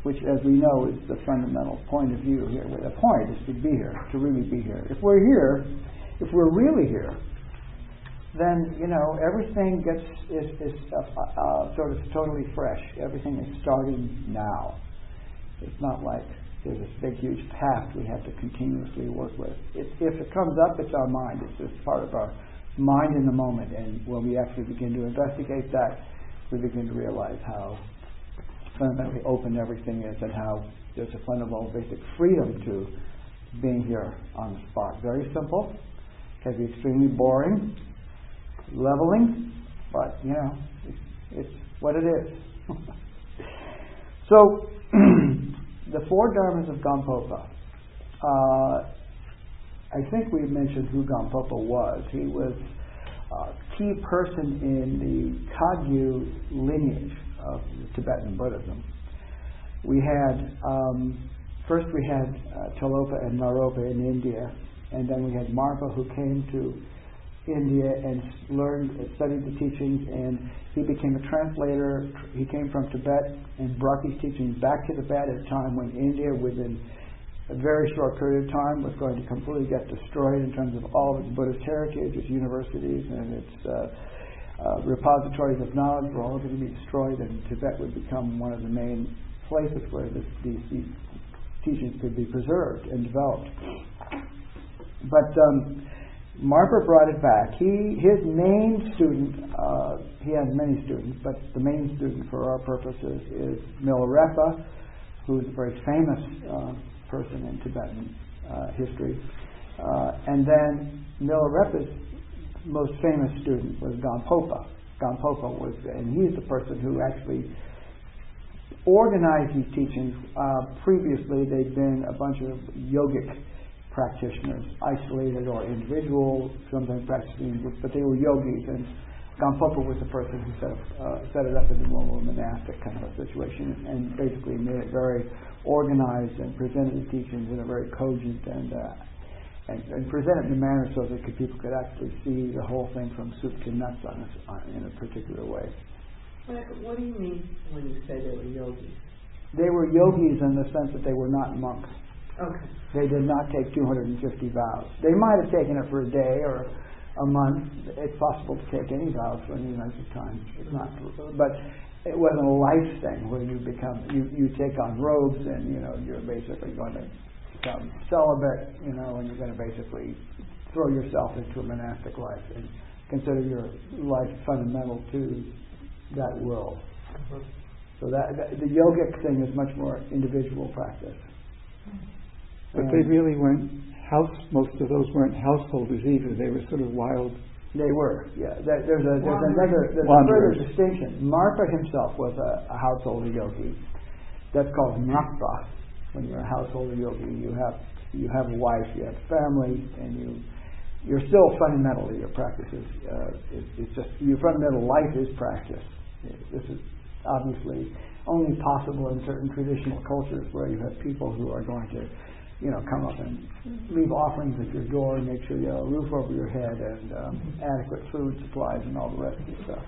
which, as we know, is the fundamental point of view here. The point is to be here, to really be here. If we're here, if we're really here, then everything is sort of totally fresh. Everything is starting now. It's not like there's this big, huge past we have to continuously work with. If it comes up, it's our mind. It's just part of our mind in the moment. And when we actually begin to investigate that, we begin to realize how fundamentally open everything is and how there's a fundamental basic freedom to being here on the spot. Very simple. Can be extremely boring, leveling, but it's what it is. So the four dharmas of Gampopa. I think we mentioned who Gampopa was. He was a key person in the Kagyu lineage of Tibetan Buddhism. We had first we had Tilopa and Naropa in India, and then we had Marpa, who came to India and studied the teachings, and he became a translator. He came from Tibet and brought these teachings back to Tibet at a time when India, within a very short period of time, was going to completely get destroyed in terms of all of its Buddhist heritage, its universities, and its repositories of knowledge were all going to be destroyed, and Tibet would become one of the main places where these teachings could be preserved and developed. But Marpa brought it back. His main student, he had many students, but the main student for our purposes is Milarepa, who's a very famous person in Tibetan history. And then Milarepa's most famous student was Gampopa. Gampopa was, and he's the person who actually organized these teachings. Previously, they'd been a bunch of yogic practitioners, isolated or individual, sometimes practicing, but they were yogis, and Gampopa was the person who set it up in a more monastic kind of a situation, and basically made it very organized and presented the teachings in a very cogent and presented in a manner so that people could actually see the whole thing from soup to nuts in a particular way. What do you mean when you say they were yogis? They were yogis in the sense that they were not monks. Okay. They did not take 250 vows. They might have taken it for a day or a month. It's possible to take any vows for any length of time. It's not, but it wasn't a life thing where you you take on robes and you're basically going to become celibate, and you're going to basically throw yourself into a monastic life and consider your life fundamental to that world. Mm-hmm. So that the yogic thing is much more individual practice. But they really weren't most of those weren't householders either. They were sort of wild. They were, yeah. There's a further distinction. Marpa himself was a householder yogi. That's called Nakpa. When you're a householder yogi, you have a wife, you have a family, and you're still fundamentally, your practice it's just your fundamental life is practice. This is obviously only possible in certain traditional cultures where you have people who are going to come up and leave offerings at your door and make sure you have a roof over your head and adequate food supplies and all the rest of the stuff.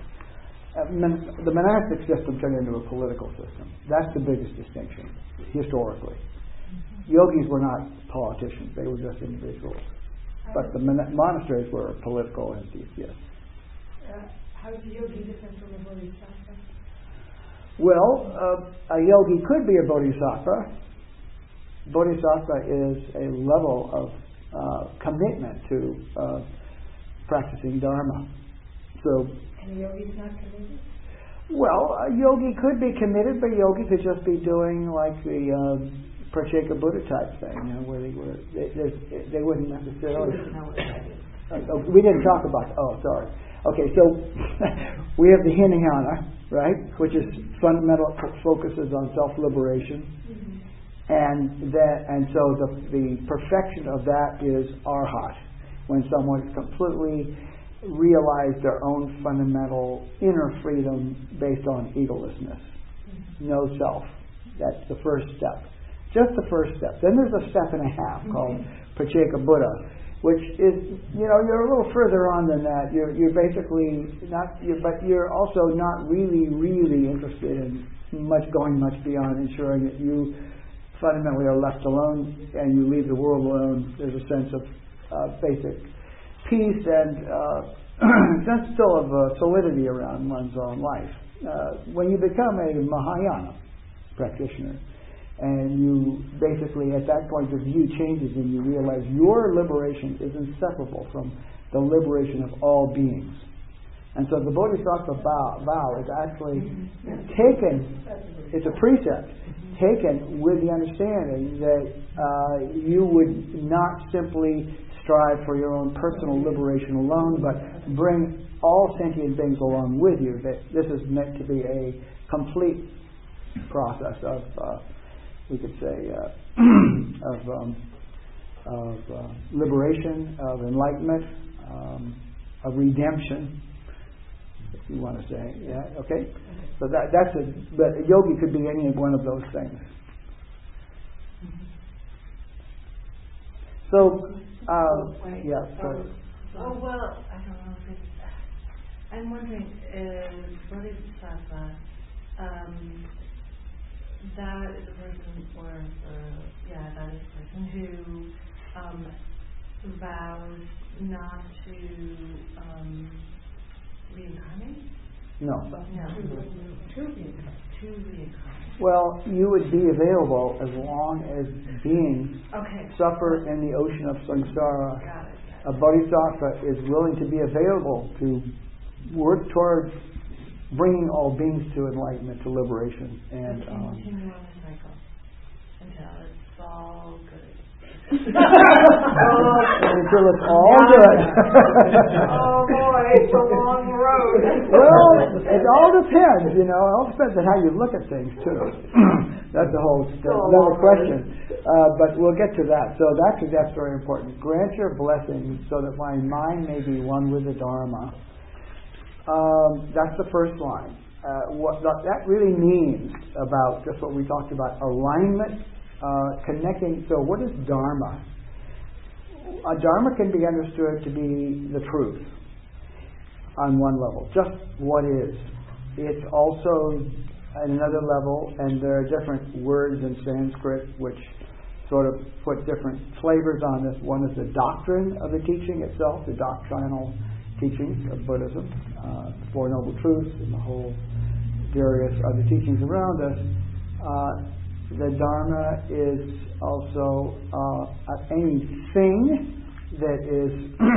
The monastic system turned into a political system. That's the biggest distinction, historically. Yogis were not politicians. They were just individuals. But the monasteries were political entities, yes. How is a yogi different from a bodhisattva? Well, a yogi could be a bodhisattva. Bodhisattva is a level of commitment to practicing Dharma. So, and a yogi is not committed? Well, a yogi could be committed, but a yogi could just be doing like the Pratyeka Buddha type thing, where they wouldn't necessarily. We didn't talk about. Oh, sorry. Okay, so we have the Hinayana, right, which is fundamental focuses on self-liberation. Mm-hmm. And so the perfection of that is arhat, when someone completely realized their own fundamental inner freedom based on egolessness, no self. That's the first step, just the first step. Then there's a step and a half called Pratyeka Buddha, which is, you're a little further on than that. You're basically but you're also not really interested in going much beyond ensuring that you fundamentally are left alone and you leave the world alone. There's a sense of basic peace and sense still of solidity around one's own life. When you become a Mahayana practitioner, and you basically, at that point, the view changes and you realize your liberation is inseparable from the liberation of all beings. And so the Bodhisattva vow is actually taken, it's a precept, taken with the understanding that you would not simply strive for your own personal liberation alone, but bring all sentient beings along with you. That this is meant to be a complete process of, we could say, of liberation, of enlightenment, of redemption, if you want to say. Yeah, okay. So but a yogi could be any one of those things. So, yeah. Oh, well, I don't know if it's... I'm wondering, Bodhisattva, that is a person, that is a person who vows not to reincarnate? No. To reincarnate. Well, you would be available as long as beings suffer in the ocean of samsara. Got it. A bodhisattva is willing to be available to work towards bringing all beings to enlightenment, to liberation, and continue on the cycle until it's all good. until it's all good. Oh boy, it's a long road. Well, it all depends, It all depends on how you look at things too. That's another question. But we'll get to that. So that's very important. Grant your blessing so that my mind may be one with the Dharma. That's the first line. What that really means about just what we talked about, alignment, connecting. So what is Dharma? Dharma can be understood to be the truth on one level, just what is. It's also at another level, and there are different words in Sanskrit which sort of put different flavors on this. One is the doctrine of the teaching itself, the doctrinal teachings of Buddhism, the Four Noble Truths, and the whole various other teachings around us. The Dharma is also anything that is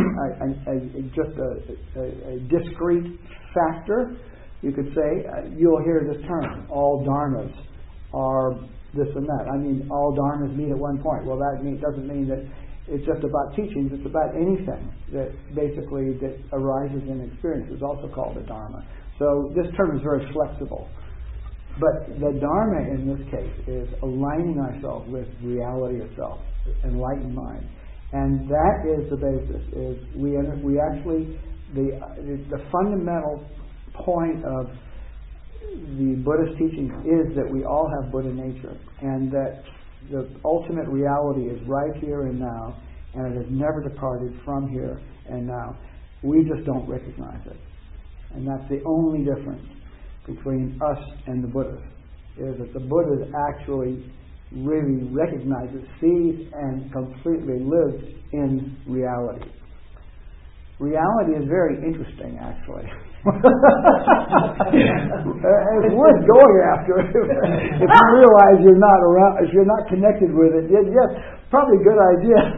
just a discrete factor. You could say, you'll hear this term, all dharmas are this and that. I mean, all dharmas meet at one point. Well, that doesn't mean that it's just about teachings. It's about anything that basically that arises in experience is also called a dharma. So this term is very flexible. But the dharma in this case is aligning ourselves with reality itself, enlightened mind. And that is the basis. Is we actually, the fundamental point of the Buddhist teaching is that we all have Buddha nature, and that the ultimate reality is right here and now, and it has never departed from here and now. We just don't recognize it. And that's the only difference between us and the Buddhists, is that the Buddha actually really recognizes, sees, and completely lives in reality. Reality is very interesting, actually. It's worth going after if you realize you're not around, if you're not connected with it. Yes, probably a good idea.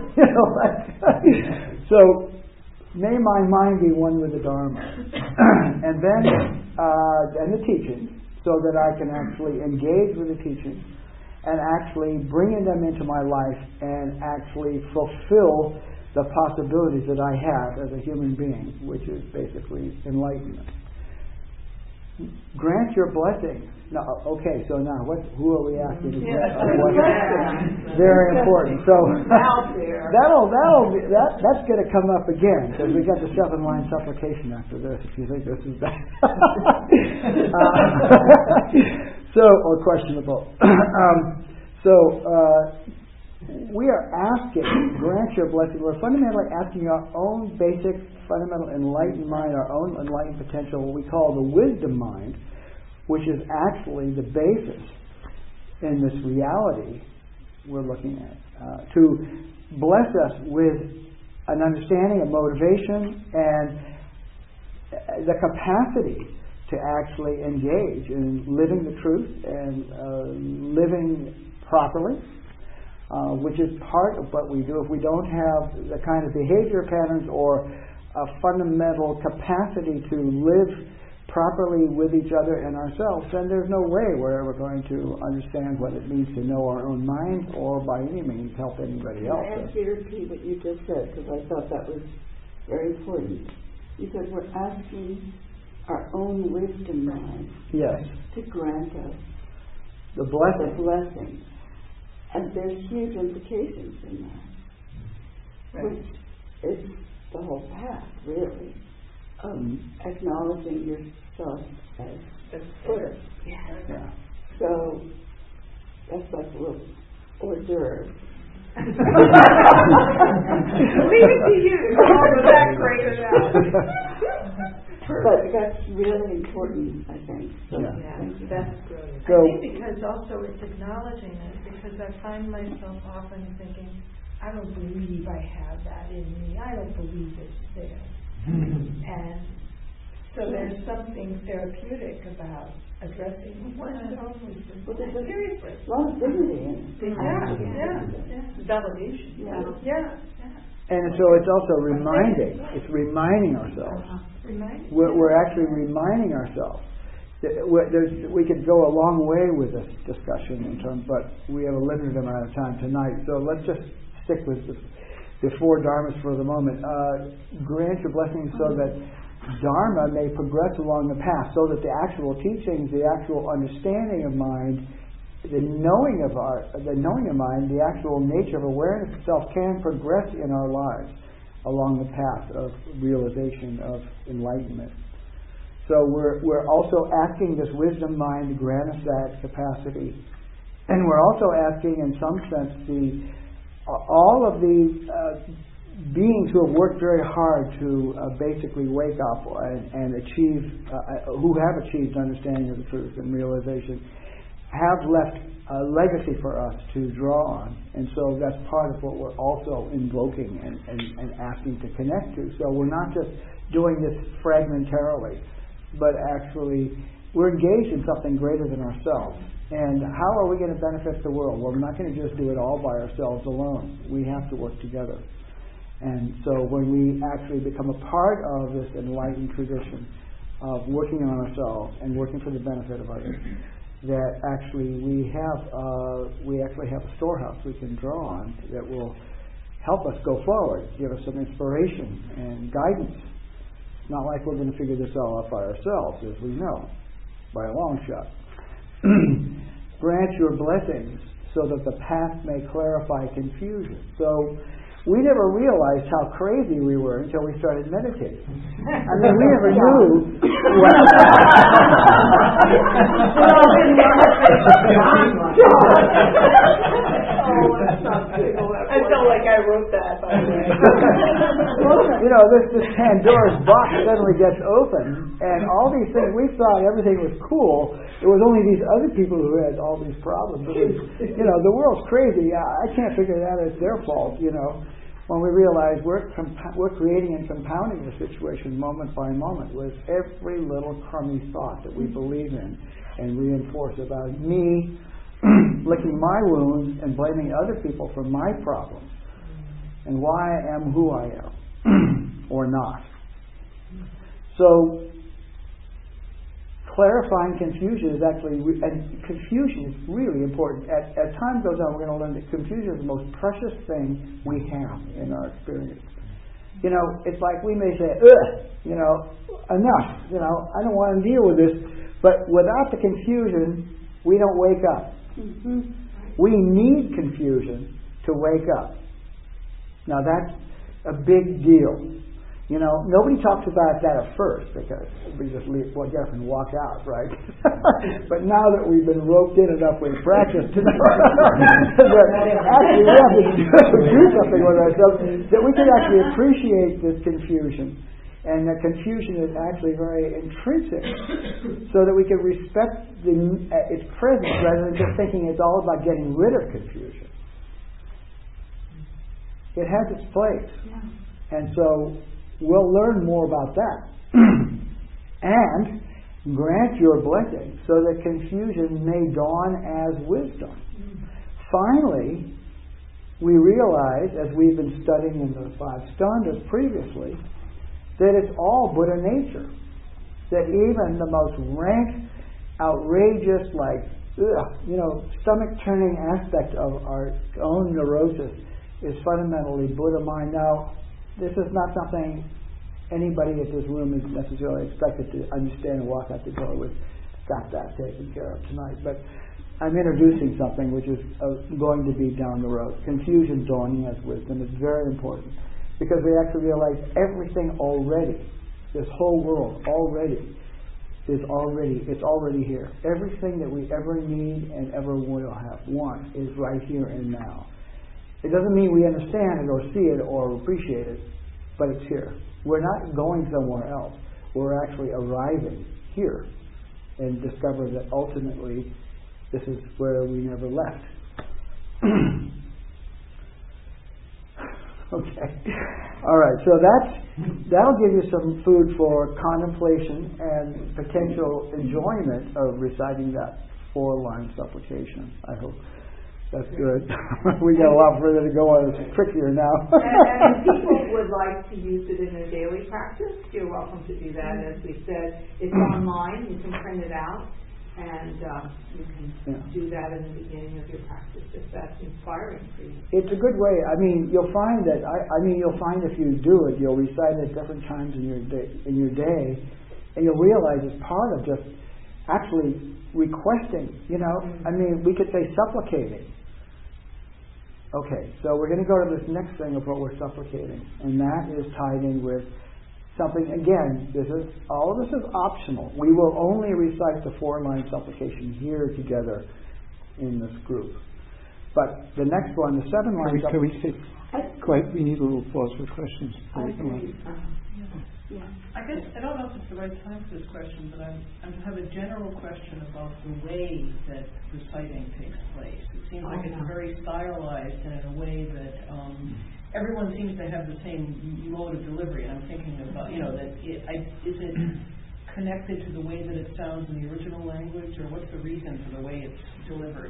So, may my mind be one with the Dharma, and then the teaching, so that I can actually engage with the teaching and actually bringing them into my life and actually fulfill the possibilities that I have as a human being, which is basically enlightenment. Grant your blessing. Now, okay, so now who are we asking to grant our blessing? Very important. So that's going to come up again, because we got the 7-line supplication after this. If you think this is bad, or questionable. we are asking, grant your blessing, we're fundamentally asking our own basic, fundamental enlightened mind, our own enlightened potential, what we call the wisdom mind, which is actually the basis in this reality we're looking at, to bless us with an understanding, a motivation, and the capacity to actually engage in living the truth and living properly, which is part of what we do. If we don't have the kind of behavior patterns or a fundamental capacity to live properly with each other and ourselves, then there's no way we're ever going to understand what it means to know our own minds or by any means help anybody else. Can I ask you to repeat what you just said, because I thought that was very important. You said we're asking our own wisdom mind to grant us the blessing. And there's huge implications in that, which is the whole path, really, of acknowledging yourself as a footer. Yeah. So that's like a little hors d'oeuvre. Leave it to you. All of that graded out. But that's really important, I think. So That's brilliant. So, I think because also it's acknowledging it, because I find myself often thinking, I don't believe I have that in me. I don't believe it's there. And so there's something therapeutic about addressing one's own wisdom. Well, there's Seriously. a lot of dignity in it. Validation. Yeah. and so it's also reminding. It's reminding ourselves. We're actually reminding ourselves. We could go a long way with this discussion in terms, but we have a limited amount of time tonight. So let's just stick with the four dharmas for the moment. Grant your blessings so that dharma may progress along the path, so that the actual teachings, the actual understanding of mind, the knowing of mind, the actual nature of awareness itself can progress in our lives along the path of realization of enlightenment. So we're also asking this wisdom mind to grant us that capacity, and we're also asking, in some sense, all of the beings who have worked very hard to basically wake up and achieve, who have achieved understanding of the truth and realization, have left a legacy for us to draw on. And so that's part of what we're also invoking and asking to connect to. So we're not just doing this fragmentarily, but actually we're engaged in something greater than ourselves. And how are we going to benefit the world? Well, we're not going to just do it all by ourselves alone. We have to work together. And so when we actually become a part of this enlightened tradition of working on ourselves and working for the benefit of others, that actually we actually have a storehouse we can draw on that will help us go forward, give us some inspiration and guidance. It's not like we're going to figure this all out by ourselves, as we know, by a long shot. Grant your blessings so that the path may clarify confusion. So we never realized how crazy we were until we started meditating. I mean, we never knew what... I felt like I wrote that, by the way. This Pandora's box suddenly gets open, and all these things, we thought everything was cool. It was only these other people who had all these problems. It was, the world's crazy. I can't figure that it's their fault, when we realize we're creating and compounding the situation moment by moment with every little crummy thought that we believe in and reinforce about me licking my wounds and blaming other people for my problems and why I am who I am or not. So clarifying confusion is actually, and confusion is really important. As time goes on, we're going to learn that confusion is the most precious thing we have in our experience. It's like we may say, enough, I don't want to deal with this. But without the confusion, we don't wake up. Mm-hmm. We need confusion to wake up. Now that's a big deal. You know, nobody talks about that at first because we just get up and walk out, right? But now that we've been roped in enough with practice to know that actually we have to do something with ourselves, that we can actually appreciate this confusion. And that confusion is actually very intrinsic, so that we can respect its presence rather than just thinking it's all about getting rid of confusion. It has its place. And so we'll learn more about that. And grant your blessing so that confusion may dawn as wisdom. Finally, we realize, as we've been studying in the 5 skandhas previously, that it's all Buddha nature. That even the most rank, outrageous, stomach-turning aspect of our own neurosis is fundamentally Buddha mind. Now, this is not something anybody in this room is necessarily expected to understand and walk out the door with. Got that taken care of tonight. But I'm introducing something which is going to be down the road. Confusion dawning as wisdom is very important, because we actually realize everything already, this whole world it's already here. Everything that we ever need and ever will want is right here and now. It doesn't mean we understand it or see it or appreciate it, but it's here. We're not going somewhere else. We're actually arriving here and discover that ultimately this is where we never left. Okay. All right. So that'll give you some food for contemplation and potential enjoyment of reciting that 4-line supplication. I hope. That's good. We got a lot further to go on. It's trickier now. And if people would like to use it in their daily practice, you're welcome to do that. As we said, it's online. You can print it out, and you can do that in the beginning of your practice if that's inspiring for you. It's a good way. I mean, you'll find that. You'll find if you do it, you'll recite it at different times in your day, and you'll realize it's part of just actually requesting. We could say supplicating. Okay, so we're going to go to this next thing of what we're supplicating, and that is tied in with something. Again, all of this is optional. We will only recite the 4-line supplication here together in this group. But the next one, the 7-line supplication. We need a little pause for questions. I guess I don't know if it's the right time for this question, but I have a general question about the way that reciting takes place. It seems like it's very stylized and in a way that everyone seems to have the same mode of delivery. And I'm thinking about, is it connected to the way that it sounds in the original language, or what's the reason for the way it's delivered?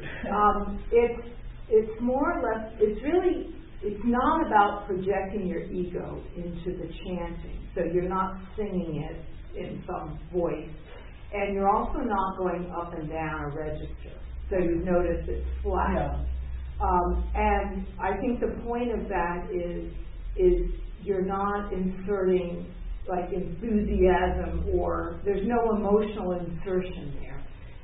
It's more or less. It's not about projecting your ego into the chanting. So you're not singing it in some voice. And you're also not going up and down a register. So you notice it's flat. Yeah. And I think the point of that is you're not inserting like enthusiasm, or there's no emotional insertion there.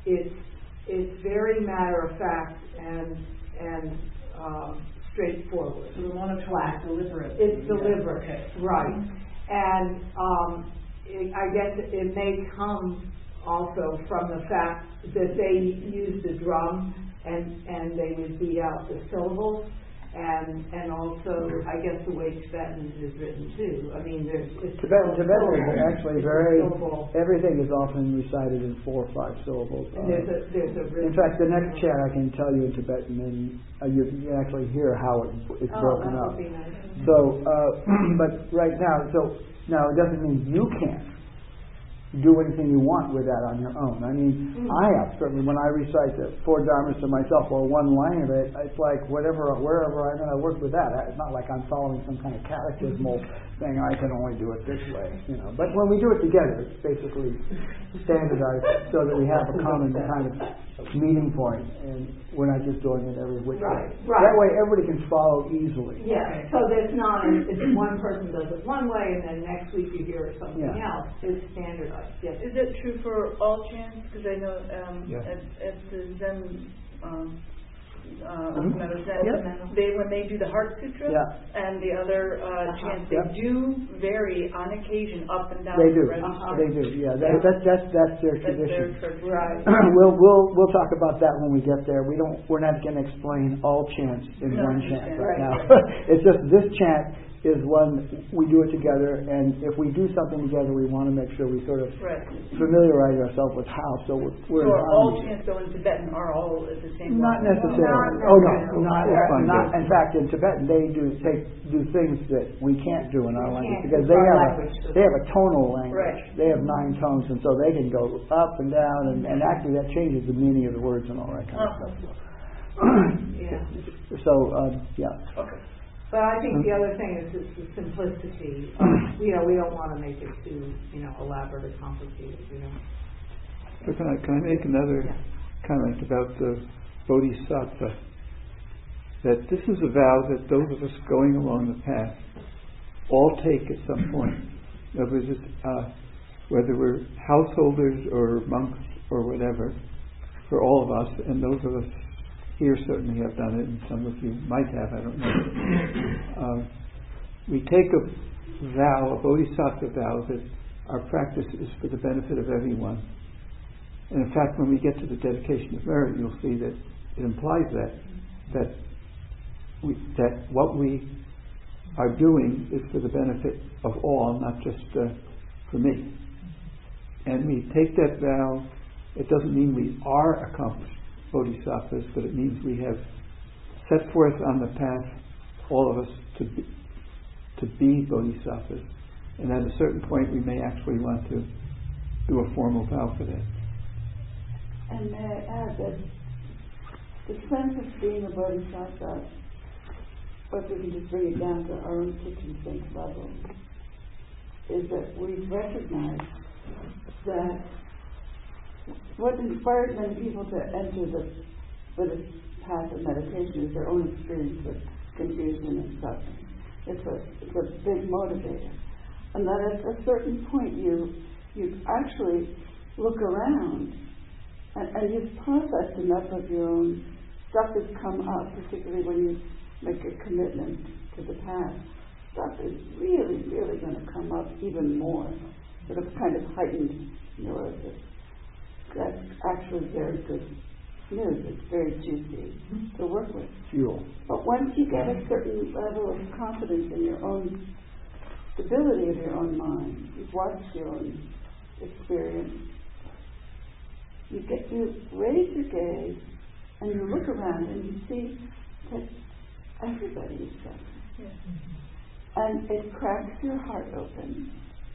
It's very matter of fact and straightforward. So the monotone is deliberate. It's deliberate, okay. Right. And I guess it may come also from the fact that they use the drum and they would beat out the syllables, and also I guess the way Tibetan is written too. I mean, Tibetan is actually everything is often recited in 4 or 5 syllables. And there's a in fact, the next chat I can tell you in Tibetan, and you can actually hear how it's broken up. Would be nice. So, but right now, it doesn't mean you can't do anything you want with that on your own. I mean, I have certainly, when I recite the 4 dharmas to myself, or 1 line of it, it's like wherever I'm going to work with that. It's not like I'm following some kind of catechismal thing. I can only do it this way, But when we do it together, it's basically standardized so that we have a common kind of meeting point, and we're not just doing it every which way. Right. That way, everybody can follow easily. Yeah. So there's not. If one person does it one way, and then next week you hear something else. It's standardized. Yes. Is it true for all chants? Because I know at the Zen when they do the Heart Sutra and the other chants, they do vary on occasion up and down. They do. The register. They do. Yeah, that's their tradition. Right. We'll talk about that when we get there. We're not going to explain all chants in one chant right now. It's just this chant is one we do it together, and if we do something together, we want to make sure we sort of familiarize ourselves with how. So we're all chants though in Tibetan are all at the same level? Not necessarily. Not. In fact, in Tibetan they do things that we can't do in our language because they have a tonal language. Right. They have 9 tones, and so they can go up and down, and actually that changes the meaning of the words and all that kind of stuff. Okay. But I think the other thing is the simplicity. We don't want to make it too, elaborate or complicated. So can I make another comment about the Bodhisattva? That this is a vow that those of us going along the path all take at some point. In other words, whether we're householders or monks or whatever, for all of us, and those of us here certainly have done it, and some of you might have, I don't know. We take a vow, a bodhisattva vow, that our practice is for the benefit of everyone. And in fact, when we get to the dedication of merit, you'll see that it implies that what we are doing is for the benefit of all, not just for me. And we take that vow. It doesn't mean we are accomplished bodhisattvas, but it means we have set forth on the path, all of us, to be bodhisattvas. And at a certain point we may actually want to do a formal vow for that. And may I add that the sense of being a bodhisattva, but we can just bring it down to our own kitchen sink level, is that we recognize that what inspired many people to enter the Buddhist path of meditation is their own experience of confusion and suffering. It's a big motivator. And that at a certain point you actually look around and you've processed enough of your own stuff that's come up, particularly when you make a commitment to the path. Stuff is really, really going to come up even more, sort of kind of heightened neurosis. That's actually very good news. It's very juicy to work with. Fuel. But once you get a certain level of confidence in your own stability of your own mind, you've watched your own experience, you raise your gaze and you look around and you see that everybody is suffering. Yes. And it cracks your heart open.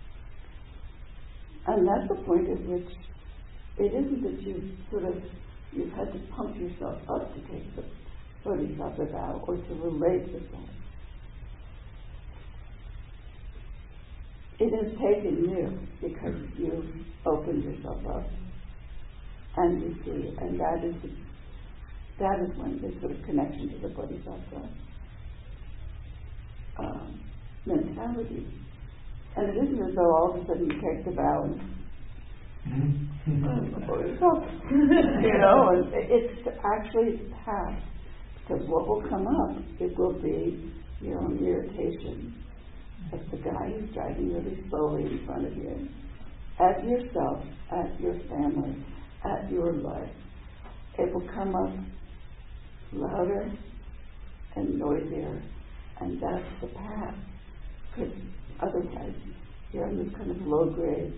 And that's the point at which it isn't that you've had to pump yourself up to take the bodhisattva vow or to relate with that. It has taken you because you've opened yourself up and you see, and that is when this sort of connection to the bodhisattva mentality. And it isn't as though all of a sudden you take the vow and and it's actually past, because what will come up, it will be your own irritation at the guy who's driving really slowly in front of you, at yourself, at your family, at your life. It will come up louder and noisier, and that's the path, because otherwise you're in this kind of low grade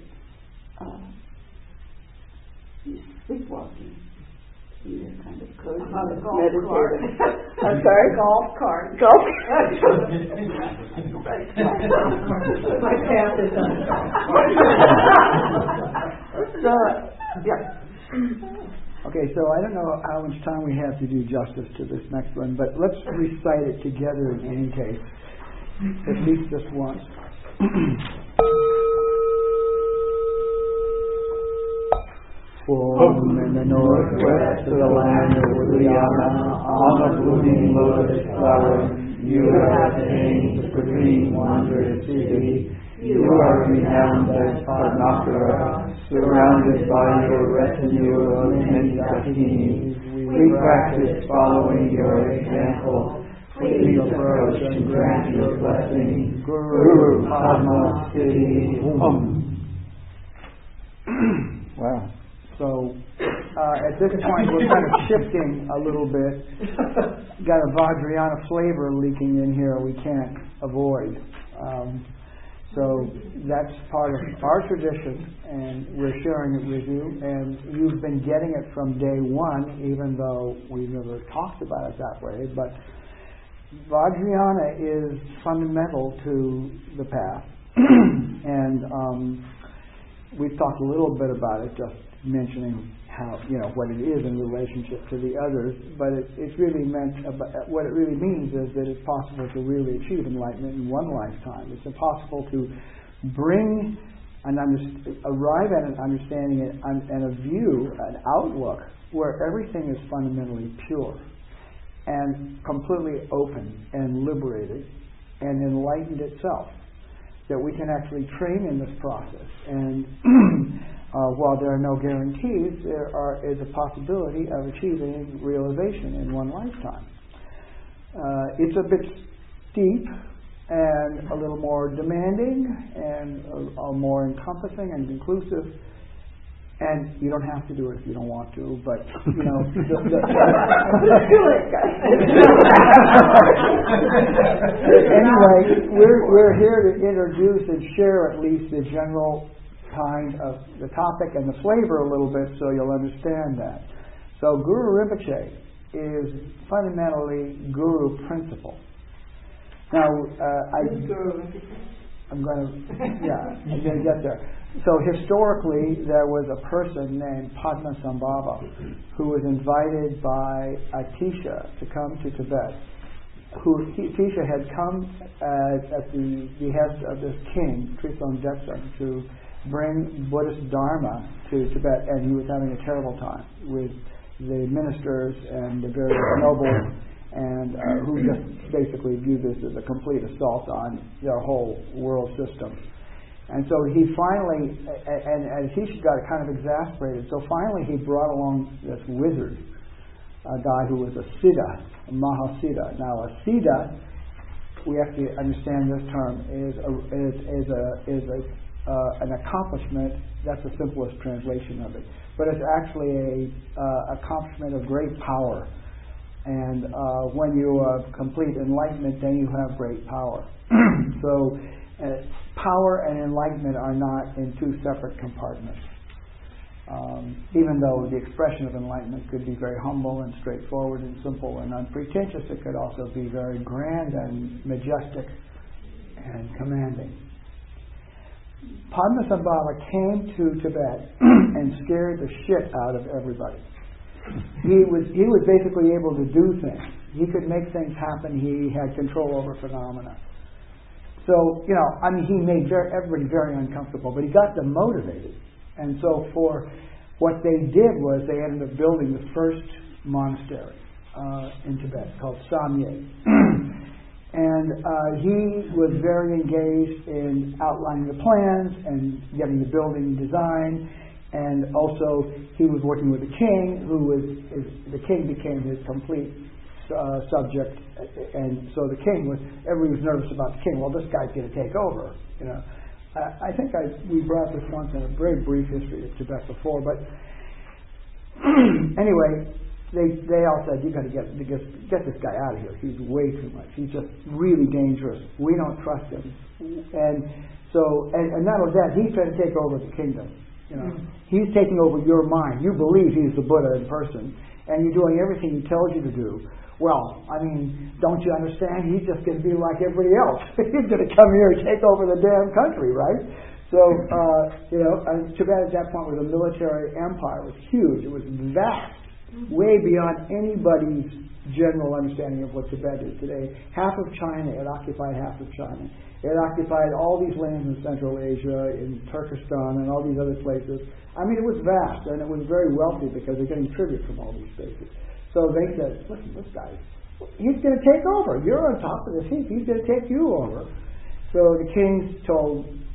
sleepwalking. You're kind of cozy, meditative. I'm sorry? Golf cart. My path is on. So, Okay, so I don't know how much time we have to do justice to this next one, but let's recite it together in any case, at least just once. From in the northwest of the land of Udayana, on a blooming lotus flower, you have changed the supreme wondrous city. You are renowned as Padmakara, surrounded by your retinue of many Dakinis. we practice following your example. Please approach and grant your blessing. Guru Padma Siddhi Om. Wow. So at this point we're kind of shifting a little bit. Got a Vajrayana flavor leaking in here we can't avoid. So that's part of our tradition, and we're sharing it with you. And you've been getting it from day one, even though we've never talked about it that way. But Vajrayana is fundamental to the path, and we've talked a little bit about it, just mentioning how, what it is in relationship to the others. But it's really what it really means is that it's possible to really achieve enlightenment in one lifetime. It's impossible to bring arrive at an understanding and a view, an outlook where everything is fundamentally pure and completely open and liberated and enlightened itself. That we can actually train in this process. And while there are no guarantees, there is a possibility of achieving realization in one lifetime. It's a bit steep and a little more demanding and more encompassing and inclusive. And you don't have to do it if you don't want to, but do it, guys. Anyway, we're here to introduce and share at least the general kind of the topic and the flavor a little bit, so you'll understand that. So Guru Rinpoche is fundamentally Guru principle. Now, I'm going to get there. So historically, there was a person named Padmasambhava who was invited by Atisha to come to Tibet. Atisha had come at the behest of this king, Trisong Detsen, to bring Buddhist Dharma to Tibet, and he was having a terrible time with the ministers and the various nobles, and who just basically viewed this as a complete assault on their whole world system. And so he finally, and he got kind of exasperated. So finally he brought along this wizard, a guy who was a Siddha, a Mahasiddha. Now a Siddha, we have to understand this term, is an accomplishment. That's the simplest translation of it. But it's actually a accomplishment of great power. And when you have complete enlightenment, then you have great power. So power and enlightenment are not in two separate compartments. Even though the expression of enlightenment could be very humble and straightforward and simple and unpretentious, it could also be very grand and majestic and commanding. Padmasambhava came to Tibet and scared the shit out of everybody. He was basically able to do things. He could make things happen. He had control over phenomena. So, he made everybody very uncomfortable, but he got them motivated. And so for what they did was they ended up building the first monastery in Tibet called Samye. And he was very engaged in outlining the plans and getting the building design. And also he was working with the king, the king became his complete subject, and so the king everybody was nervous about the king. Well, this guy's going to take over, I think we brought this once in a very brief history of Tibet before, but anyway, they all said, you got to get this guy out of here. He's way too much. He's just really dangerous. We don't trust him. And so, and not only that, he's trying to take over the kingdom. He's taking over your mind. You believe he's the Buddha in person, and you're doing everything he tells you to do. Well, don't you understand? He's just going to be like everybody else. He's going to come here and take over the damn country, right? So, Tibet at that point was a military empire. It was huge. It was vast, way beyond anybody's general understanding of what Tibet is today. Half of China, it occupied half of China. It occupied all these lands in Central Asia, in Turkestan, and all these other places. It was vast, and it was very wealthy because they're getting tribute from all these places. So they said, listen, this guy, he's going to take over. You're on top of this heap. He's going to take you over. So the king told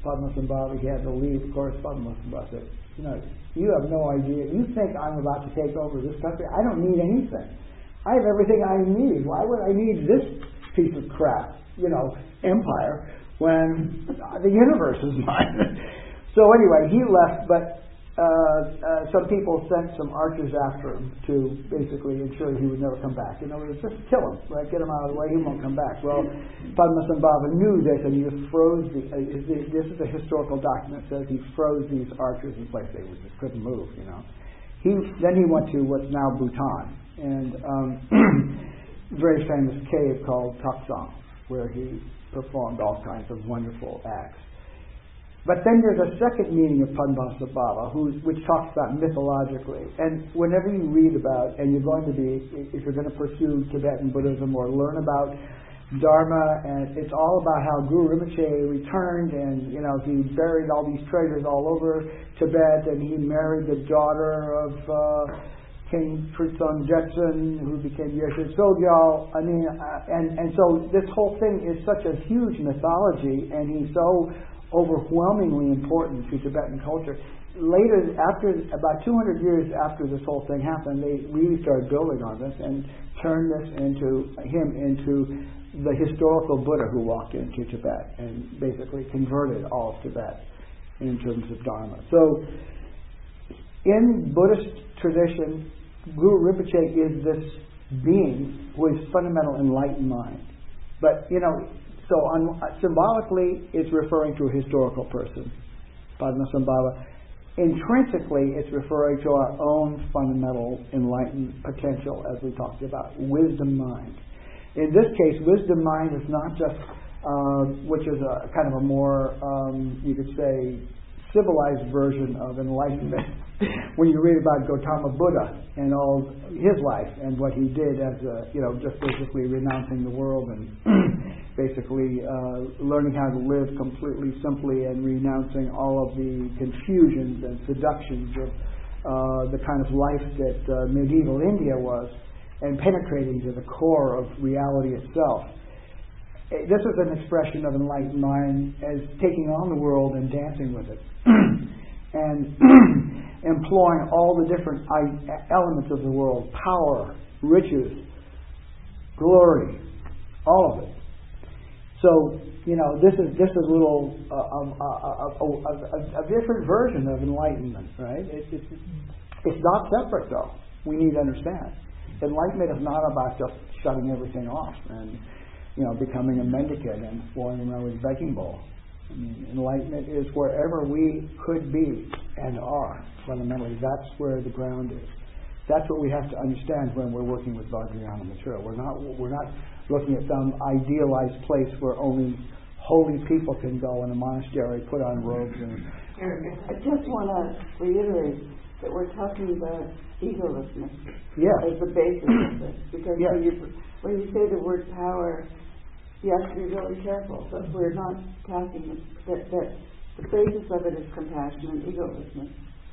Padmasambhava, he had to leave. Of course, Padmasambhava said, you have no idea. You think I'm about to take over this country? I don't need anything. I have everything I need. Why would I need this piece of crap, empire, when the universe is mine? So anyway, he left, but some people sent some archers after him to basically ensure he would never come back. Just kill him, right? Get him out of the way, he won't come back. Well, Padmasambhava knew this, and he just froze this is a historical document that says he froze these archers in place. They just couldn't move, Then he went to what's now Bhutan, and a very famous cave called Taksang, where he performed all kinds of wonderful acts. But then there's a second meaning of Padmasambhava, which talks about mythologically. And whenever you read about, and if you're going to pursue Tibetan Buddhism or learn about Dharma, and it's all about how Guru Rinpoche returned, and he buried all these treasures all over Tibet, and he married the daughter of King Tritsum Jetsun, who became Yeshe Sogyal. And so this whole thing is such a huge mythology, and he's so overwhelmingly important to Tibetan culture. Later, after about 200 years after this whole thing happened, they really started building on this and turned this into the historical Buddha who walked into Tibet and basically converted all of Tibet in terms of Dharma. So, in Buddhist tradition, Guru Rinpoche is this being who is fundamental enlightened mind. But so symbolically, it's referring to a historical person, Padmasambhava. Intrinsically, it's referring to our own fundamental enlightened potential, as we talked about, wisdom mind. In this case, wisdom mind is not just, which is a kind of a more, you could say, civilized version of enlightenment. When you read about Gautama Buddha and all his life and what he did as just basically renouncing the world and basically learning how to live completely simply and renouncing all of the confusions and seductions of the kind of life that medieval India was, and penetrating to the core of reality itself. This is an expression of enlightened mind as taking on the world and dancing with it. And employing all the different elements of the world, power, riches, glory, all of it. So, this is a little a different version of enlightenment, right? It's not separate, though. We need to understand. Enlightenment is not about just shutting everything off and becoming a mendicant and falling around with a begging bowl. Enlightenment is wherever we could be and are. Fundamentally, that's where the ground is. That's what we have to understand when we're working with Vajrayana material. We're not looking at some idealized place where only holy people can go in a monastery, put on robes. I just want to reiterate that we're talking about egolessness as the basis of this. Because when you say the word power, you have to be really careful. But we're not talking that the basis of it is compassion and egolessness.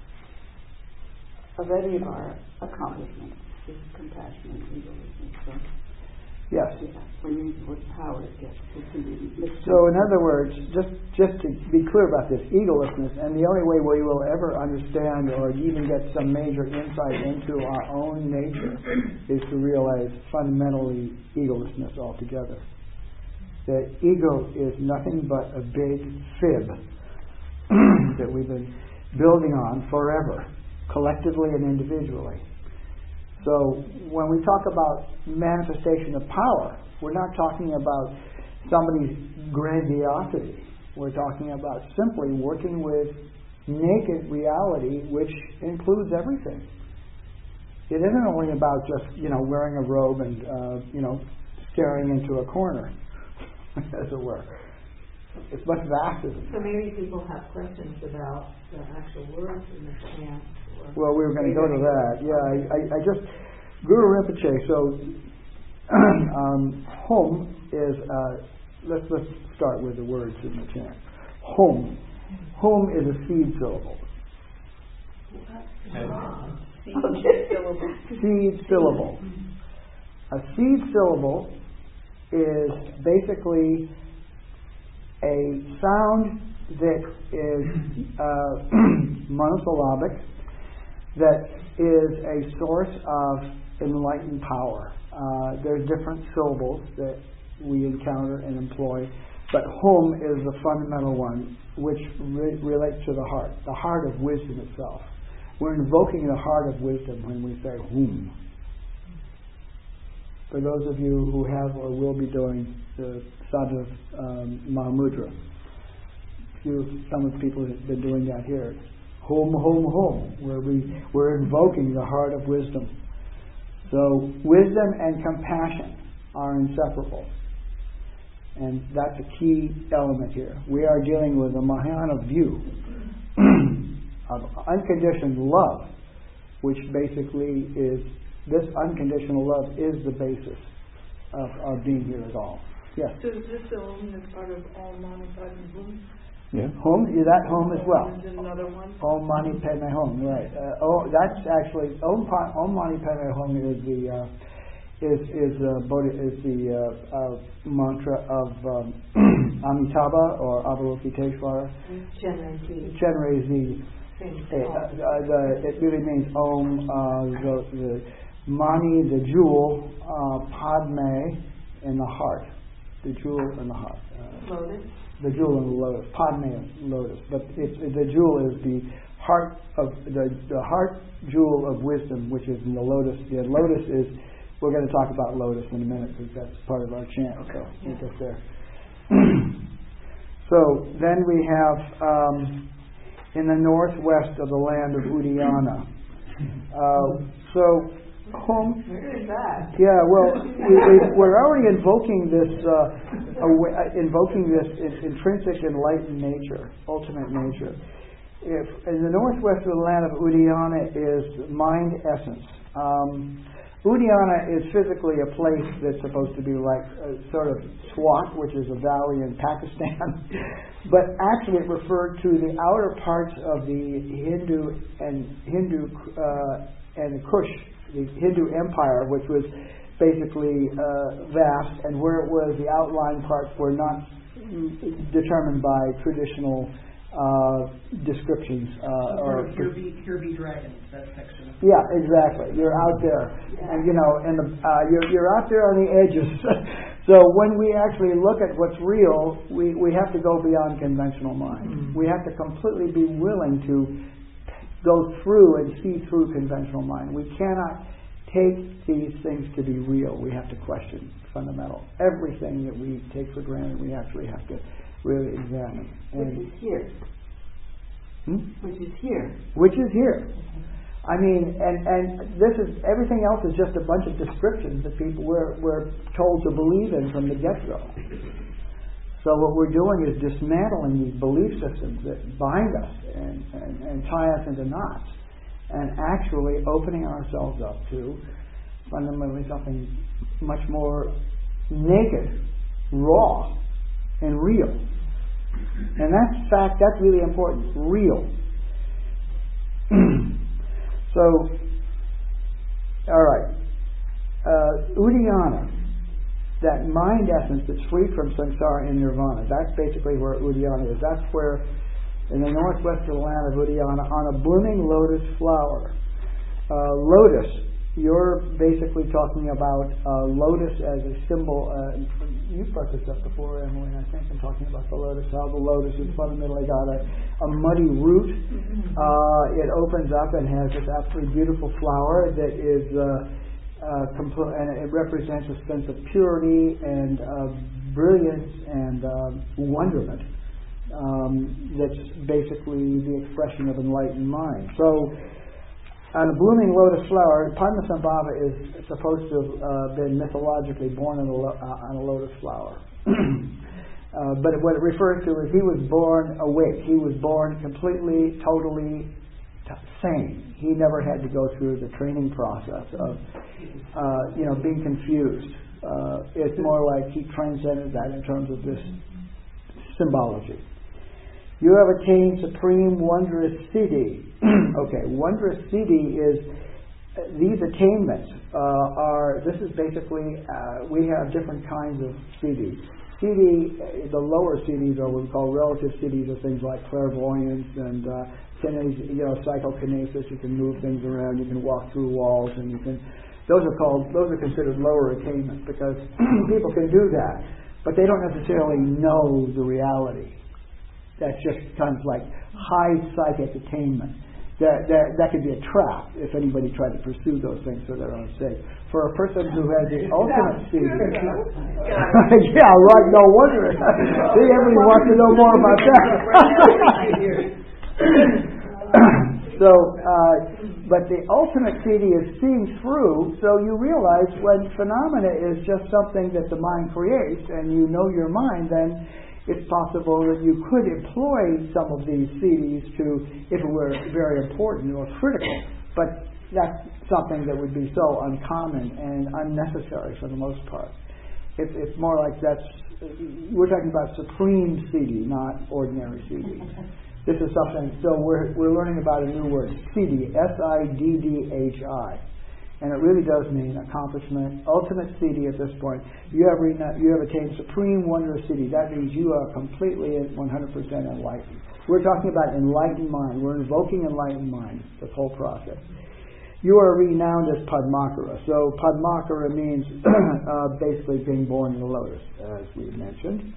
Of any of our accomplishments is compassion and egolessness. So, when you use the word power, it can be mixed. So, in other words, just to be clear about this, egolessness, and the only way we will ever understand or even get some major insight into our own nature is to realize fundamentally egolessness altogether. That ego is nothing but a big fib that we've been building on forever, collectively and individually. So when we talk about manifestation of power, we're not talking about somebody's grandiosity. We're talking about simply working with naked reality, which includes everything. It isn't only about just, wearing a robe and, staring into a corner, as it were. It's much vaster than that. So maybe people have questions about the actual words in the chant. Well, we were going to go to that. Yeah, I just Guru Rinpoche. So, Hum is. Let's start with the words in the chant. Hum. Hum is a seed syllable. Seed syllable. A seed syllable is basically a sound that is monosyllabic, that is a source of enlightened power. There's different syllables that we encounter and employ, but hum is the fundamental one, which relates to the heart of wisdom itself. We're invoking the heart of wisdom when we say hum. For those of you who have or will be doing the sadhana Mahamudra, some of the people have been doing that here. Hum, hum, hum, where we're invoking the heart of wisdom. So wisdom and compassion are inseparable. And that's a key element here. We are dealing with a Mahayana view of unconditioned love, which basically is, this unconditional love is the basis of being here at all. Yes? So is this the Om that's part of Om Mani Padme Hum? Yeah. Hum, that hum as well. Is another one? Om Mani Padme Hum, right. That's actually, Om Mani Padme Hum is the mantra of Amitabha or Avalokiteshvara. Chenrezig. It really means Om, the Mani, the jewel, Padme, in the heart. The jewel in the heart. Lotus? The jewel in the lotus. Padme, lotus. But the jewel is the heart of the heart jewel of wisdom, which is in the lotus. The lotus is, we're going to talk about lotus in a minute because that's part of our chant. So we'll get there. So then we have in the northwest of the land of Uddiyana. Where is that? Yeah, well, we're already invoking this intrinsic enlightened nature, ultimate nature. If in the northwest of the land of Uddiyana is mind essence. Uddiyana is physically a place that's supposed to be like sort of Swat, which is a valley in Pakistan, but actually it referred to the outer parts of the Hindu and Kush, the Hindu Empire, which was basically vast, and where it was, the outlying parts were not determined by traditional descriptions. Here be dragons, that section. Yeah, exactly. You're out there, and you're out there on the edges. So when we actually look at what's real, we have to go beyond conventional mind. Mm-hmm. We have to completely be willing to go through and see through conventional mind. We cannot take these things to be real. We have to question fundamental. Everything that we take for granted, we actually have to really examine. Which is here. Which is here. Which is here. I mean, and this is, everything else is just a bunch of descriptions that people we're told to believe in from the get-go. So what we're doing is dismantling these belief systems that bind us and tie us into knots, and actually opening ourselves up to fundamentally something much more naked, raw, and real. And that's really important. Real. So, all right. Uddiyana, that mind essence that's free from samsara and nirvana, that's basically where Uddiyana is. That's where, in the northwest of the land of Uddiyana, on a blooming lotus flower. Lotus, you're basically talking about lotus as a symbol. You've brought this up before, Emily, I think, I'm talking about the lotus, how the lotus has fundamentally got a muddy root. It opens up and has this absolutely beautiful flower that is and it represents a sense of purity and brilliance and wonderment. That's basically the expression of enlightened mind. So, on a blooming lotus flower, Padmasambhava is supposed to have been mythologically born on a lotus flower. But what it refers to is he was born awake. He was born completely, totally sane. He never had to go through the training process of, being confused. It's more like he transcended that in terms of this symbology. You have attained supreme wondrous siddhi. Okay, wondrous siddhi is these attainments this is basically, we have different kinds of siddhis. The lower siddhis are what we call relative siddhis, are things like clairvoyance and psychokinesis. You can move things around, you can walk through walls, and those are considered lower attainments because people can do that, but they don't necessarily know the reality. That's just kind of like high psychic attainment. That could be a trap if anybody tried to pursue those things for their own sake. For a person who has the ultimate siddhi, yeah, right. No wonder. See, everybody wants to know more about that. But the ultimate siddhi is seeing through. So you realize when phenomena is just something that the mind creates, and you know your mind, then it's possible that you could employ some of these siddhis to, if it were very important or critical, but that's something that would be so uncommon and unnecessary for the most part. It's more like we're talking about supreme siddhi, not ordinary siddhi. This is something, so we're learning about a new word, siddhi, S-I-D-D-H-I. And it really does mean accomplishment, ultimate siddhi at this point. You have attained supreme wondrous siddhi. That means you are completely and 100% enlightened. We're talking about enlightened mind. We're invoking enlightened mind, this whole process. You are renowned as Padmakara. So Padmakara means basically being born in the lotus, as we mentioned.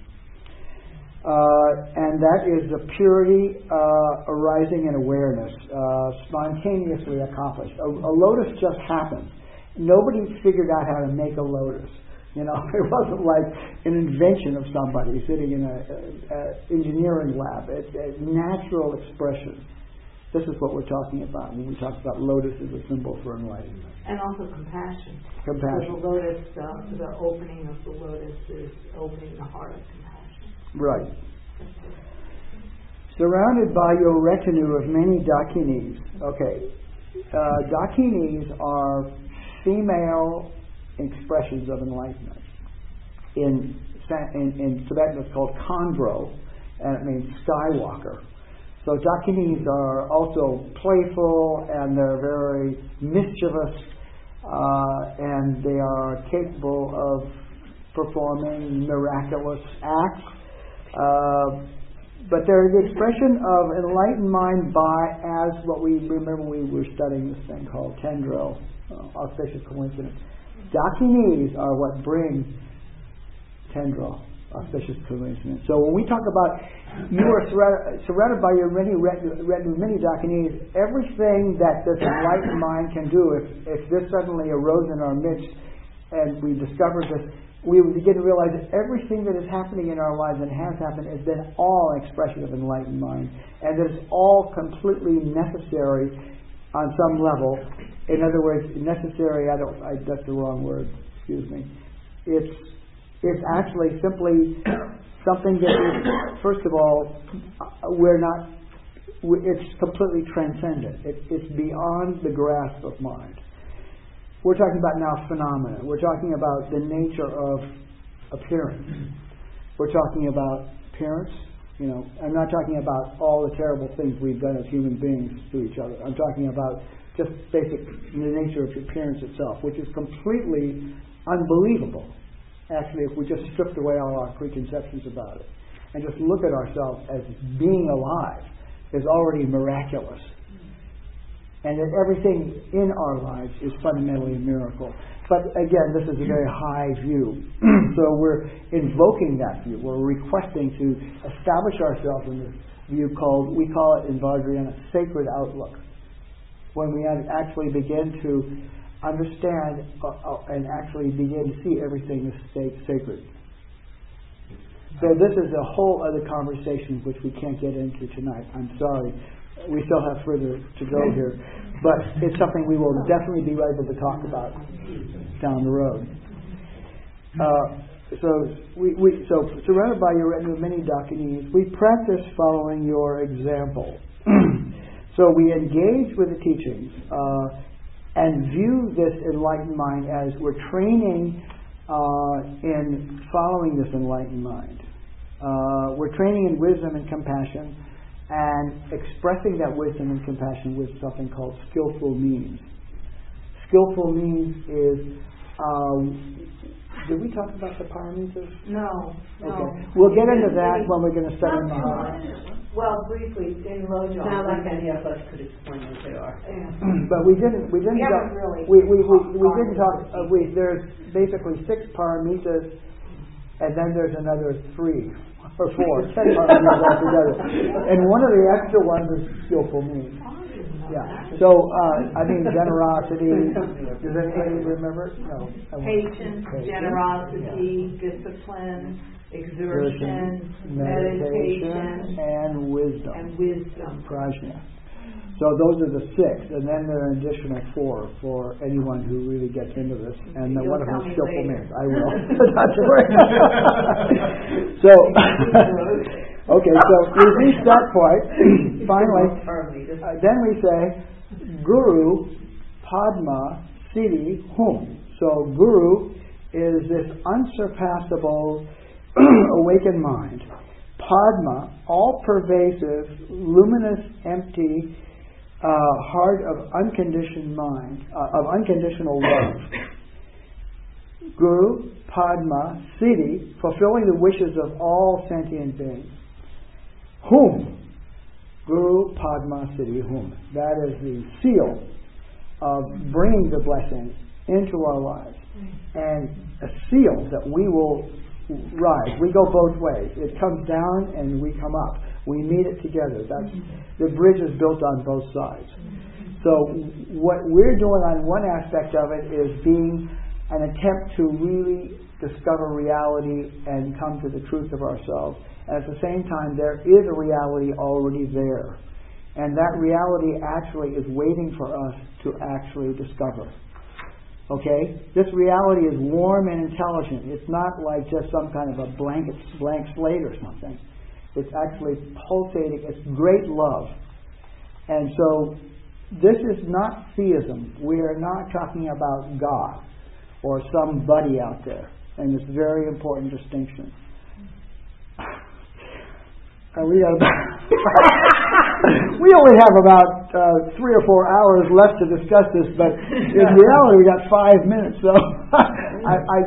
And that is the purity arising in awareness, spontaneously accomplished. A lotus just happens. Nobody figured out how to make a lotus. It wasn't like an invention of somebody sitting in an engineering lab. It's a natural expression. This is what we're talking about when we talk about lotus as a symbol for enlightenment. And also compassion. Compassion. So the lotus, the opening of the lotus is opening the heart of compassion. Right. Surrounded by your retinue of many dakinis. Okay. Dakinis are female expressions of enlightenment. In Tibetan it's called Khandro, and it means skywalker. So dakinis are also playful, and they're very mischievous, and they are capable of performing miraculous acts. But they're the expression of enlightened mind as what we remember we were studying this thing called Tendro, auspicious coincidence. Dakinis are what bring Tendro, auspicious coincidence. So when we talk about you are surrounded by your many dakinis, everything that this enlightened mind can do, if this suddenly arose in our midst and we discovered this, we would begin to realize that everything that is happening in our lives and has happened has been all an expression of enlightened mind, and that it's all completely necessary on some level. In other words, necessary, that's the wrong word, excuse me. It's actually simply something that is, first of all, it's completely transcendent. It's beyond the grasp of mind. We're talking about now phenomena. We're talking about the nature of appearance. We're talking about appearance. I'm not talking about all the terrible things we've done as human beings to each other. I'm talking about just the nature of appearance itself, which is completely unbelievable. Actually, if we just stripped away all our preconceptions about it and just look at ourselves as being alive, is already miraculous. And that everything in our lives is fundamentally a miracle. But again, this is a very high view. So we're invoking that view. We're requesting to establish ourselves in this view we call it in Vajrayana, sacred outlook. When we actually begin to understand and actually begin to see everything as sacred. So this is a whole other conversation which we can't get into tonight. I'm sorry. We still have further to go here, but it's something we will definitely be able to talk about down the road. So surrounded by your retinue of many dakinis, we practice following your example. So we engage with the teachings and view this enlightened mind as we're training in following this enlightened mind. We're training in wisdom and compassion, and expressing that wisdom and compassion with something called skillful means. skillful means is, did we talk about the paramitas? No. Okay. We'll get into that when we're going to study Mahara. Well, briefly, in Lojong. Not like any of us could explain what they are. Yeah. But we didn't We talk, haven't really we didn't talk, talked there's basically 6 paramitas, and then there's another 3 or 4, 10 paramitas altogether. And one of the extra ones is skillful means. Yeah. So, generosity. Does anybody remember? No. Patience, generosity, discipline, exertion, meditation, and wisdom. Prajna. So those are the 6, and then there are an additional 4 for anyone who really gets into this. And then one of them is skillful means. I will. Not to worry. So, okay, so we reached that point. Finally, then we say Guru, Padma, Siddhi, Hum. So Guru is this unsurpassable awakened mind. Padma, all-pervasive, luminous, empty heart of unconditioned mind, of unconditional love. Guru, Padma, Siddhi, fulfilling the wishes of all sentient beings. Hum. Guru, Padma, Siddhi, Hum. That is the seal of bringing the blessings into our lives. And a seal that we will rise. We go both ways. It comes down and we come up. We meet it together. That's the bridge is built on both sides. So what we're doing on one aspect of it is being an attempt to really discover reality and come to the truth of ourselves. And at the same time, there is a reality already there. And that reality actually is waiting for us to actually discover. Okay? This reality is warm and intelligent. It's not like just some kind of a blank slate or something. It's actually pulsating. It's great love. And so this is not theism. We are not talking about God or somebody out there. And it's a very important distinction. We only have about 3 or 4 hours left to discuss this, but in reality we got 5 minutes. So I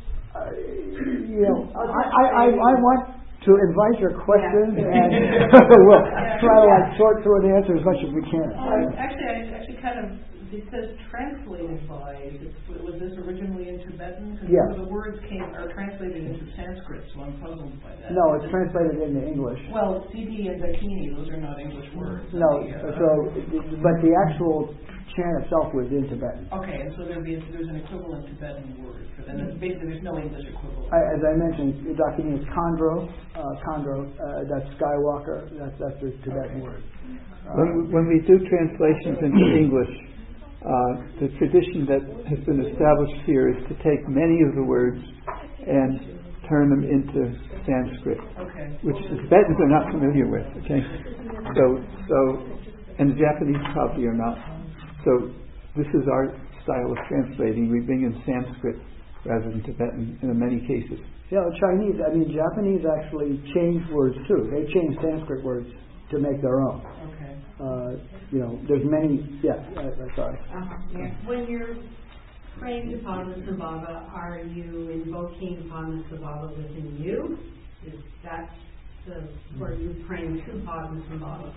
want to invite your questions, and we'll try to sort through and answer as much as we can. Actually, kind of. It says translated by. Was this originally in Tibetan? Because yes. The words are translated into Sanskrit, so I'm puzzled by that. No, it's translated into English. Well, Siddhi and Dakini, those are not English words. No, but the actual chant itself was in Tibetan. Okay, and so there's an equivalent Tibetan word for that. And basically, there's no English equivalent. As I mentioned, Dakini is Khandro. That's Skywalker. That's the Tibetan word. When we do translations into English, the tradition that has been established here is to take many of the words and turn them into Sanskrit, which the Tibetans are not familiar with. Okay, so and the Japanese probably are not. So this is our style of translating. We bring in Sanskrit rather than Tibetan in many cases. Yeah, Japanese actually change words too. They change Sanskrit words to make their own. Okay. There's many. Sorry. When you're praying to Padmasambhava, are you invoking Padmasambhava within you? Is that where you're praying to Padmasambhava?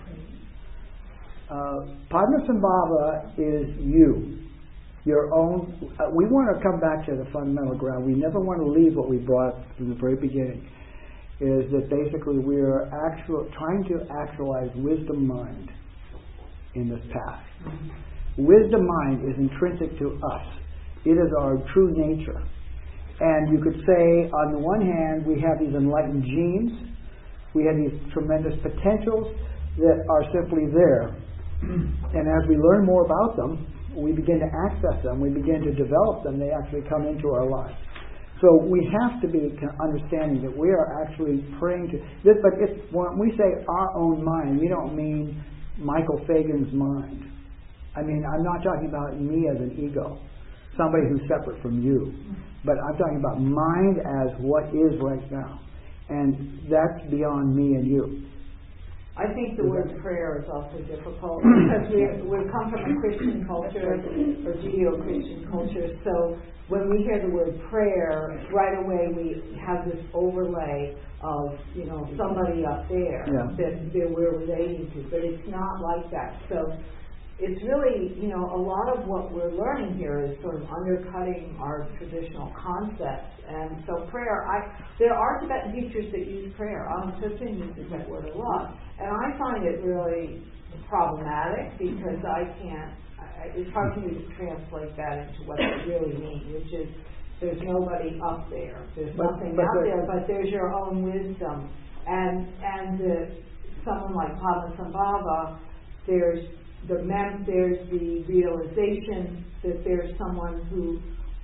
Padmasambhava is you, your own. We want to come back to the fundamental ground. We never want to leave what we brought from the very beginning. Is that basically we are trying to actualize wisdom mind in this path. Mm-hmm. Wisdom mind is intrinsic to us. It is our true nature. And you could say, on the one hand, we have these enlightened genes. We have these tremendous potentials that are simply there. And as we learn more about them, we begin to access them, we begin to develop them, they actually come into our lives. So we have to be understanding that we are actually praying to this. But when we say our own mind, we don't mean Michael Fagan's mind. I'm not talking about me as an ego, somebody who's separate from you. But I'm talking about mind as what is right now. And that's beyond me and you. I think the word prayer is also difficult because we come from a Christian culture or Judeo-Christian culture. So when we hear the word prayer, right away we have this overlay of, somebody up there that we're relating to. But it's not like that. So it's really, a lot of what we're learning here is sort of undercutting our traditional concepts. And so prayer, there are Tibetan teachers that use prayer. Aung Tsen uses that word a lot. And I find it really problematic because it's hard for me to translate that into what they really mean, which is there's nobody up there. There's nothing out there, but there's your own wisdom. And someone like Padmasambhava, there's the realization that there's someone who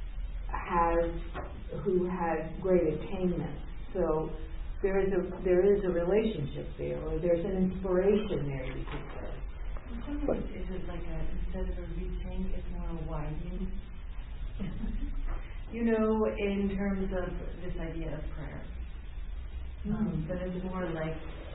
had great attainment. So there is a relationship there, or there's an inspiration there, you could say. In some ways, is it like instead of a reaching, it's more a widening? In terms of this idea of prayer. But it's more like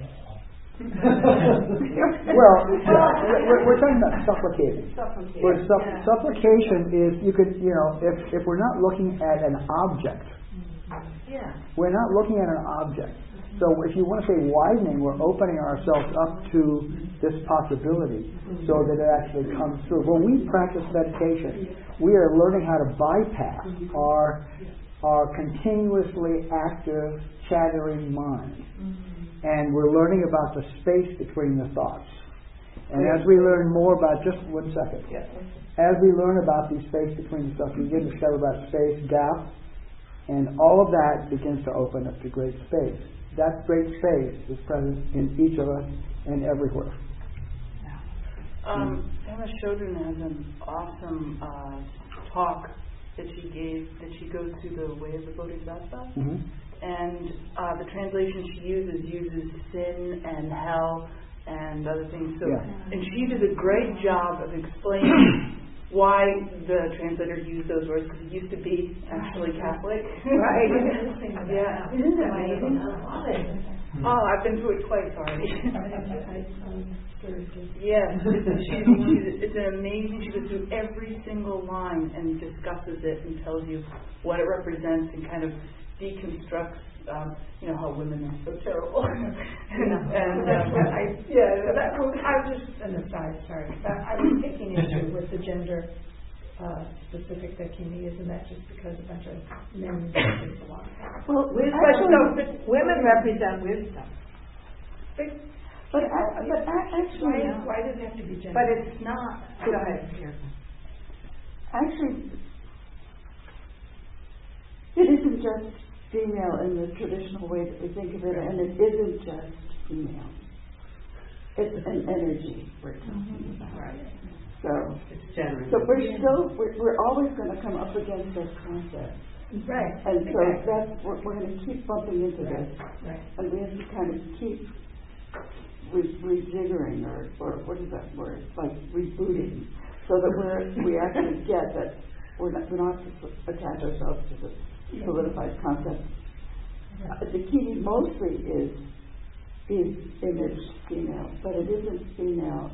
Well, we're talking about supplicating. Supplication is, if we're not looking at an object, we're not looking at an object. So if you want to say widening, we're opening ourselves up to this possibility so that it actually comes through. When we practice meditation, we are learning how to bypass our continuously active, chattering mind. And we're learning about the space between the thoughts. And as we learn more about, just 1 second, as we learn about the space between the thoughts, we begin to discover about space, gap, and all of that begins to open up to great space. That great space is present in each of us and everywhere. Pema Chodron has an awesome talk that she gave, that she goes through the way of the Bodhisattva. And the translation she uses sin and hell and other things. So, and she did a great job of explaining why the translator used those words, because he used to be actually Catholic. Right. Yeah. Isn't that amazing? Oh, I've been through it twice already. Yes. It's an amazing. She goes through every single line and discusses it and tells you what it represents and kind of deconstructs, how women are so terrible. I was just an aside, sorry. I was taking issue with the gender specific that Kimi is, and that's just because a bunch of men just belong. Well, women represent wisdom. But actually, why does it have to be gender? But it's not. Go ahead. Actually, it isn't just female in the traditional way that we think of it, and it isn't just female. It's an energy we're talking about. Right. So we're always going to come up against this concept. Right. And so that's we're going to keep bumping into this. Right. And we have to kind of keep rejiggering or what is that word? Like rebooting, so that we actually get that we're not to attach ourselves to this solidified concept. The key mostly is image female, but it isn't female.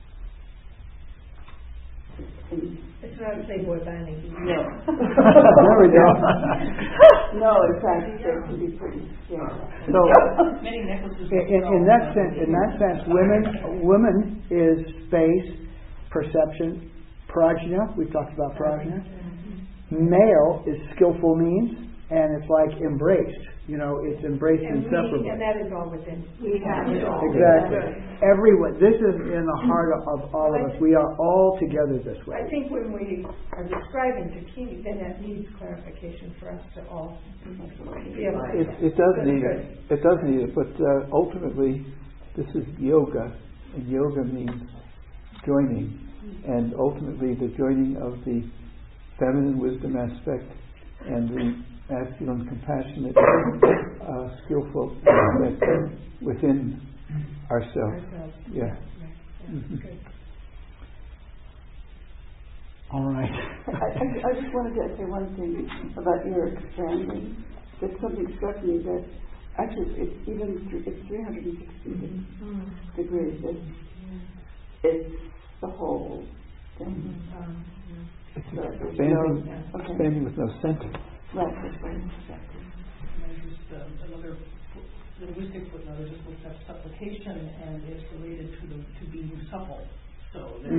It's not a Playboy banning. No. There we go. No, in fact, it can be pretty scary. So, in that sense, women is space, perception, prajna. We've talked about prajna. Male is skillful means, and it's like embraced. It's embraced inseparably. And that is all within. We have it all. Exactly. Everyone. This is in the heart of all of us. We are all together this way. I think when we are describing Takini, then that needs clarification for us to all realize. It does need it, but ultimately, this is yoga, and yoga means joining, and ultimately the joining of the feminine wisdom aspect and the masculine, compassionate, skillful aspect within ourselves. Yeah. Mm-hmm. All right. I just wanted to say one thing about your expanding. That something struck me that actually, it's 360 degrees. It's the whole thing. Expanding with no center. Right, that's right, exactly. And just another linguistic footnote, I just looked up supplication, and it's related to being supple. So there's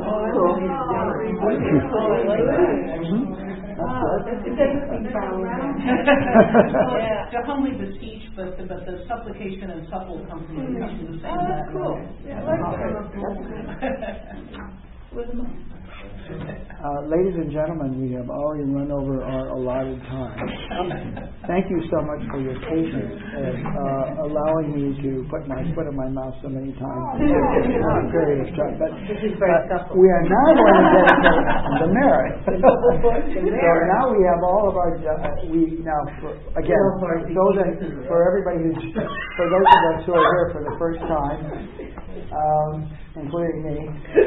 to humbly beseech, but the supplication and supple come from the same. That's cool. Ladies and gentlemen, we have already run over our allotted time. Thank you so much for your patience and allowing me to put my foot in my mouth so many times in a period of time. But we are now going to dedicate the merit. So now we have all of our for everybody for those of us who are here for the first time, including me.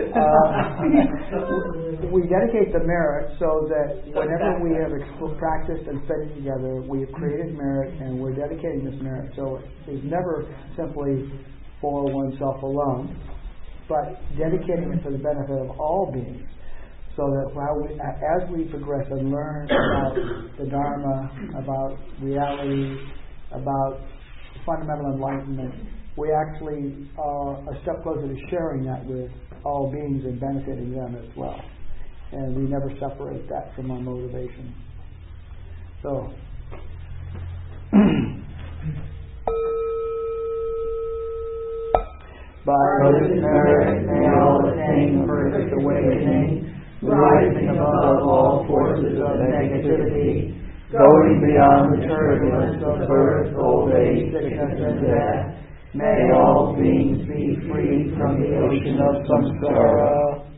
We dedicate the merit so that whenever we have practiced and studied together, we have created merit, and we're dedicating this merit. So it's never simply for oneself alone, but dedicating it for the benefit of all beings. So that as we progress and learn about the Dharma, about reality, about fundamental enlightenment, we actually are a step closer to sharing that with all beings and benefiting them as well. And we never separate that from our motivation. So, by this merit may all attain perfect awakening, rising above all forces of negativity, going beyond the turbulence of birth, old age, sickness, and death. May all beings be free from the ocean of samsara.